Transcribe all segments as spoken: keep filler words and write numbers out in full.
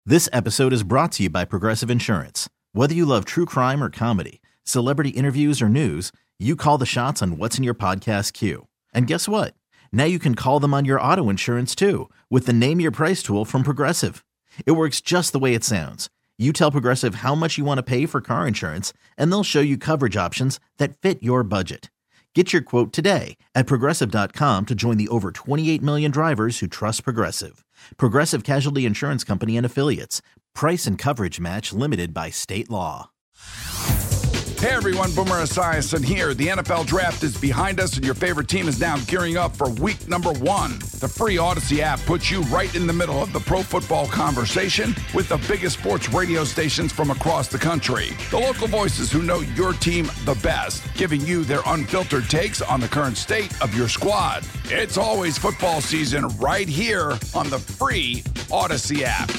This episode is brought to you by Progressive Insurance. Whether you love true crime or comedy, celebrity interviews or news, you call the shots on what's in your podcast queue. And guess what? Now you can call them on your auto insurance too with the Name Your Price tool from Progressive. It works just the way it sounds. You tell Progressive how much you want to pay for car insurance, and they'll show you coverage options that fit your budget. Get your quote today at Progressive dot com to join the over twenty-eight million drivers who trust Progressive. Progressive Casualty Insurance Company and Affiliates. Price and coverage match limited by state law. Hey everyone, Boomer Esiason here. The N F L Draft is behind us and your favorite team is now gearing up for week number one. The free Odyssey app puts you right in the middle of the pro football conversation with the biggest sports radio stations from across the country. The local voices who know your team the best, giving you their unfiltered takes on the current state of your squad. It's always football season right here on the free Odyssey app.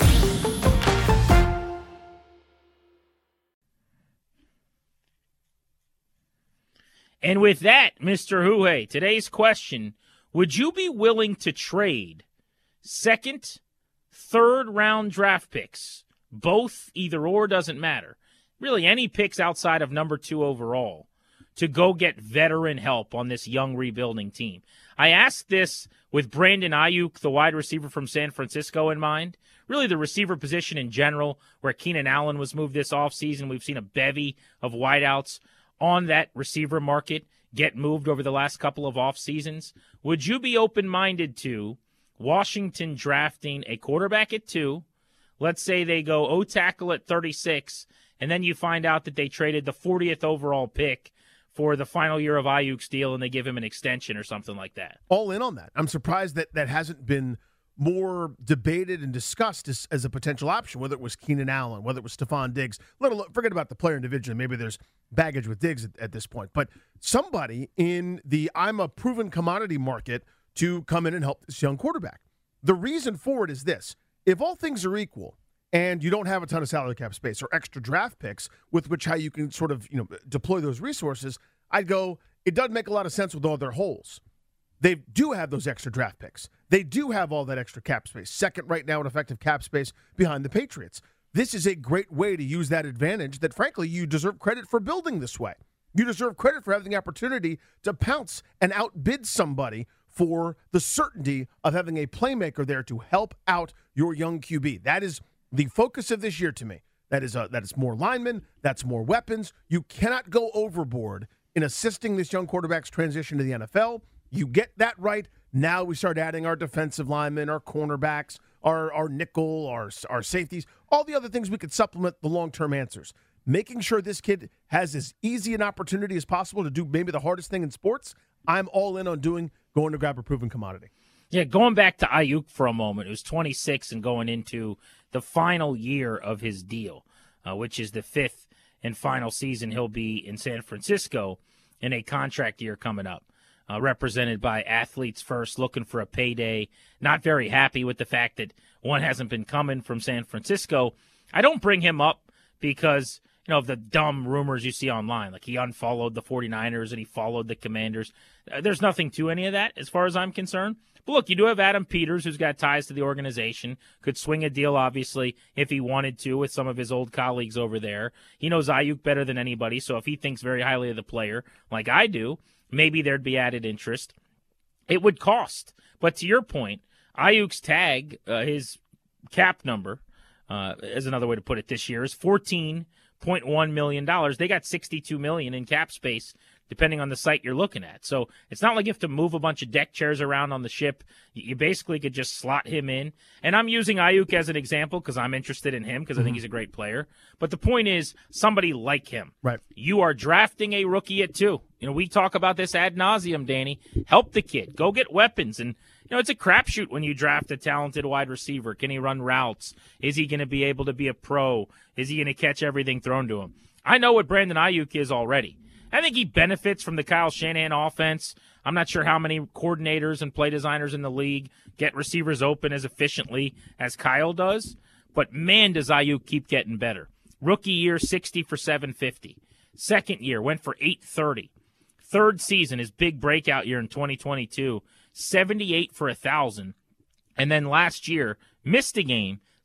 And with that, Mister Huhe, today's question, would you be willing to trade second, third round draft picks, both, either or, doesn't matter, really any picks outside of number two overall, to go get veteran help on this young rebuilding team? I asked this with Brandon Ayuk, the wide receiver from San Francisco, in mind. Really the receiver position in general, where Keenan Allen was moved this offseason. We've seen a bevy of wideouts on that receiver market get moved over the last couple of off seasons. Would you be open-minded to Washington drafting a quarterback at two? Let's say they go O-tackle at thirty-six, and then you find out that they traded the fortieth overall pick for the final year of Ayuk's deal, and they give him an extension or something like that. All in on that. I'm surprised that that hasn't been more debated and discussed as, as a potential option, whether it was Keenan Allen, whether it was Stephon Diggs. Let alone, forget about the player individually. Maybe there's baggage with Diggs at, at this point. But somebody in the I'm a proven commodity market to come in and help this young quarterback. The reason for it is this. If all things are equal and you don't have a ton of salary cap space or extra draft picks with which how you can sort of, you know, deploy those resources, I'd go, it doesn't make a lot of sense with all their holes. They do have those extra draft picks. They do have all that extra cap space. Second right now in effective cap space behind the Patriots. This is a great way to use that advantage that, frankly, you deserve credit for building this way. You deserve credit for having the opportunity to pounce and outbid somebody for the certainty of having a playmaker there to help out your young Q B. That is the focus of this year to me. That is, a, that is more linemen. That's more weapons. You cannot go overboard in assisting this young quarterback's transition to the N F L. You get that right. Now we start adding our defensive linemen, our cornerbacks, our, our nickel, our, our safeties, all the other things we could supplement the long-term answers. Making sure this kid has as easy an opportunity as possible to do maybe the hardest thing in sports, I'm all in on doing, going to grab a proven commodity. Yeah, going back to Ayuk for a moment, it was twenty-six and going into the final year of his deal, uh, which is the fifth and final season he'll be in San Francisco in a contract year coming up. Uh, represented by Athletes First, looking for a payday, not very happy with the fact that one hasn't been coming from San Francisco. I don't bring him up because, you know, of the dumb rumors you see online, like he unfollowed the 49ers and he followed the Commanders. Uh, there's nothing to any of that as far as I'm concerned. But look, you do have Adam Peters, who's got ties to the organization, could swing a deal, obviously, if he wanted to with some of his old colleagues over there. He knows Ayuk better than anybody, so if he thinks very highly of the player, like I do, maybe there'd be added interest. It would cost. But to your point, Ayuk's tag, uh, his cap number, uh, is another way to put it this year, is fourteen point one million dollars. They got sixty-two million dollars in cap space, depending on the site you're looking at. So it's not like you have to move a bunch of deck chairs around on the ship. You basically could just slot him in. And I'm using Ayuk as an example because I'm interested in him because I think he's a great player. But the point is, somebody like him. Right. You are drafting a rookie at two. You know, we talk about this ad nauseum, Danny. Help the kid. Go get weapons. And, you know, it's a crapshoot when you draft a talented wide receiver. Can he run routes? Is he going to be able to be a pro? Is he going to catch everything thrown to him? I know what Brandon Ayuk is already. I think he benefits from the Kyle Shanahan offense. I'm not sure how many coordinators and play designers in the league get receivers open as efficiently as Kyle does. But, man, does Ayuk keep getting better. Rookie year, sixty for seven fifty. Second year, went for eight thirty. Third season, his big breakout year in twenty twenty-two, seventy-eight for one thousand. And then last year, missed a game,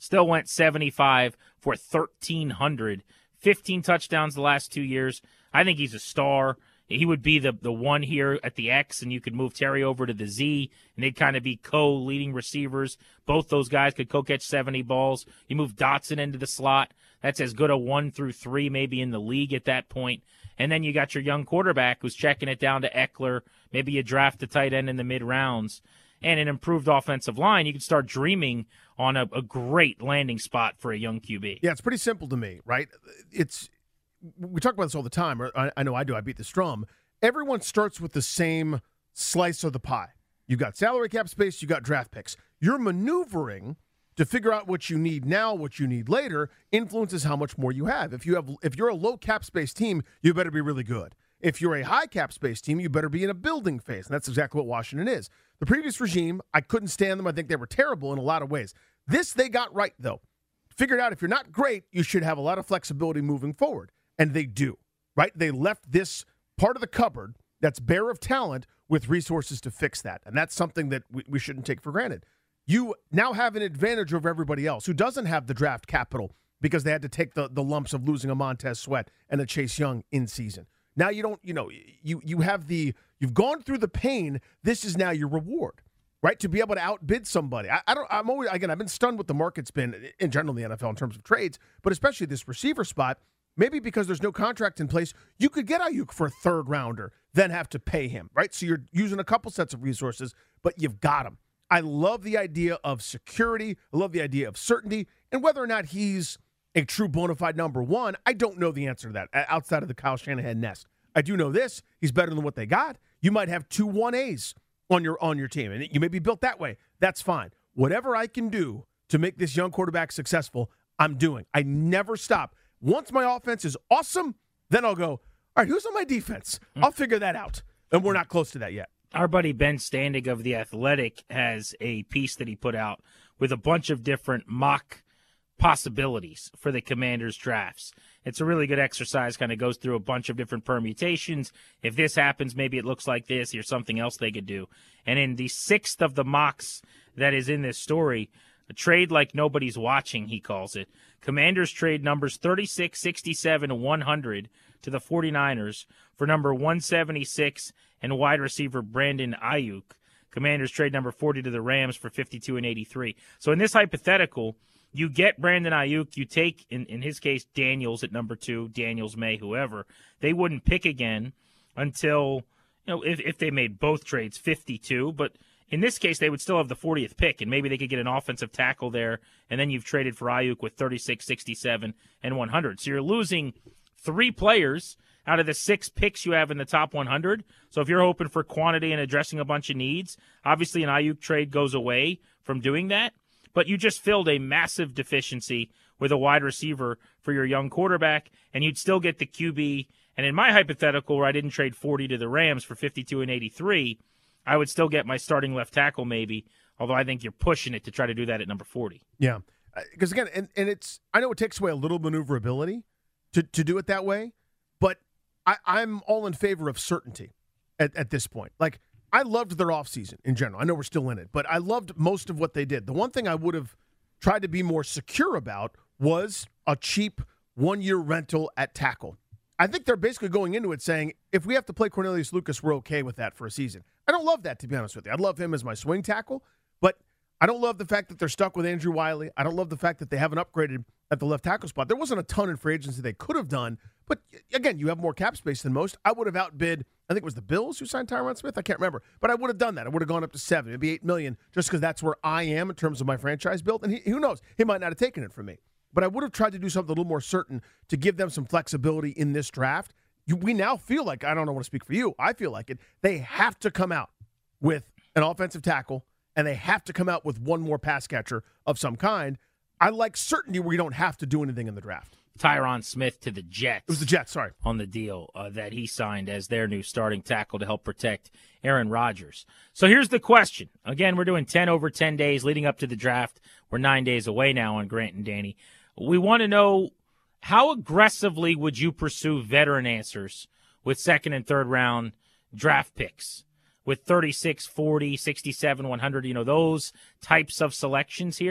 Still went seventy-five for thirteen hundred. fifteen touchdowns the last two years. I think he's a star. He would be the, the one here at the X, and you could move Terry over to the Z, and they'd kind of be co-leading receivers. Both those guys could co-catch seventy balls. You move Dotson into the slot. That's as good a one through three maybe in the league at that point. And then you got your young quarterback who's checking it down to Eckler. Maybe you draft a tight end in the mid-rounds. And an improved offensive line, you can start dreaming on a, a great landing spot for a young Q B. Yeah, it's pretty simple to me, right? It's we talk about this all the time. Or I, I know I do. I beat this drum. Everyone starts with the same slice of the pie. You got salary cap space. You got draft picks. You're maneuvering to figure out what you need now, what you need later, influences how much more you have. If you have, if you're a low cap space team, you better be really good. If you're a high cap space team, you better be in a building phase, and that's exactly what Washington is. The previous regime, I couldn't stand them. I think they were terrible in a lot of ways. This they got right, though. Figured out if you're not great, you should have a lot of flexibility moving forward, and they do, right? They left this part of the cupboard that's bare of talent with resources to fix that, and that's something that we, we shouldn't take for granted. You now have an advantage over everybody else who doesn't have the draft capital because they had to take the, the lumps of losing a Montez Sweat and a Chase Young in season. Now you don't, you know, you you have the, you've gone through the pain. This is now your reward, right? To be able to outbid somebody. I, I don't, I'm always, again, I've been stunned with the market's been in general in the N F L in terms of trades, but especially this receiver spot, maybe because there's no contract in place, you could get Ayuk for a third rounder, then have to pay him, right? So you're using a couple sets of resources, but you've got him. I love the idea of security. I love the idea of certainty. And whether or not he's a true bona fide number one, I don't know the answer to that outside of the Kyle Shanahan nest. I do know this. He's better than what they got. You might have two one A's on your on your team, and you may be built that way. That's fine. Whatever I can do to make this young quarterback successful, I'm doing. I never stop. Once my offense is awesome, then I'll go, all right, who's on my defense? I'll figure that out. And we're not close to that yet. Our buddy Ben Standig of The Athletic has a piece that he put out with a bunch of different mock possibilities for the Commanders' drafts. It's a really good exercise, kind of goes through a bunch of different permutations. If this happens, maybe it looks like this. Here's something else they could do. And in the sixth of the mocks that is in this story, a trade like nobody's watching, he calls it. Commanders trade numbers thirty-six, sixty-seven, and one hundred to the 49ers for number one seventy-six and wide receiver Brandon Ayuk. Commanders trade number forty to the Rams for fifty-two and eighty-three. So in this hypothetical, you get Brandon Ayuk, you take, in, in his case, Daniels at number two, Daniels, May, whoever. They wouldn't pick again until, you know, if, if they made both trades, fifty-two. But in this case, they would still have the fortieth pick, and maybe they could get an offensive tackle there, and then you've traded for Ayuk with thirty-six, sixty-seven, and one hundred. So you're losing three players out of the six picks you have in the top one hundred. So if you're hoping for quantity and addressing a bunch of needs, obviously an Ayuk trade goes away from doing that. But you just filled a massive deficiency with a wide receiver for your young quarterback, and you'd still get the Q B. And in my hypothetical, where I didn't trade forty to the Rams for fifty-two and eighty-three, I would still get my starting left tackle maybe, although I think you're pushing it to try to do that at number forty. Yeah, because again, and, and it's, I know it takes away a little maneuverability to, to do it that way, but I, I'm all in favor of certainty at, at this point. Like, I loved their offseason in general. I know we're still in it, but I loved most of what they did. The one thing I would have tried to be more secure about was a cheap one-year rental at tackle. I think they're basically going into it saying, if we have to play Cornelius Lucas, we're okay with that for a season. I don't love that, to be honest with you. I love him as my swing tackle, but I don't love the fact that they're stuck with Andrew Wiley. I don't love the fact that they haven't upgraded at the left tackle spot. There wasn't a ton in free agency they could have done, but again, you have more cap space than most. I would have outbid, I think it was the Bills who signed Tyron Smith. I can't remember, but I would have done that. I would have gone up to seven, maybe eight million, just because that's where I am in terms of my franchise build. And he, who knows, he might not have taken it from me, but I would have tried to do something a little more certain to give them some flexibility in this draft. You, we now feel like, I don't want to speak for you, I feel like it, they have to come out with an offensive tackle, and they have to come out with one more pass catcher of some kind. I like certainty where you don't have to do anything in the draft. Tyron Smith to the Jets. It was the Jets, sorry. On the deal uh, that he signed as their new starting tackle to help protect Aaron Rodgers. So here's the question. Again, we're doing ten over ten days leading up to the draft. We're nine days away now on Grant and Danny. We want to know, how aggressively would you pursue veteran answers with second and third round draft picks? With thirty-six, forty, sixty-seven, one hundred, you know, those types of selections here.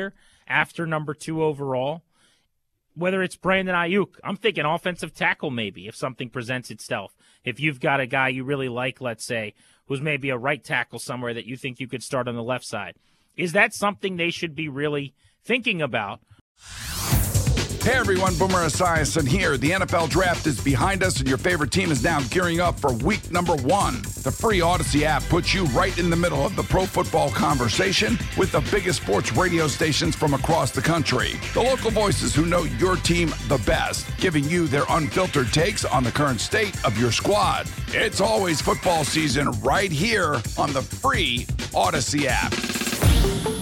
after number two overall. Whether it's Brandon Ayuk, I'm thinking offensive tackle maybe if something presents itself. If you've got a guy you really like, let's say, who's maybe a right tackle somewhere that you think you could start on the left side. Is that something they should be really thinking about? Hey everyone, Boomer Esiason here. The N F L Draft is behind us and your favorite team is now gearing up for week number one. The free Odyssey app puts you right in the middle of the pro football conversation with the biggest sports radio stations from across the country. The local voices who know your team the best, giving you their unfiltered takes on the current state of your squad. It's always football season right here on the free Odyssey app.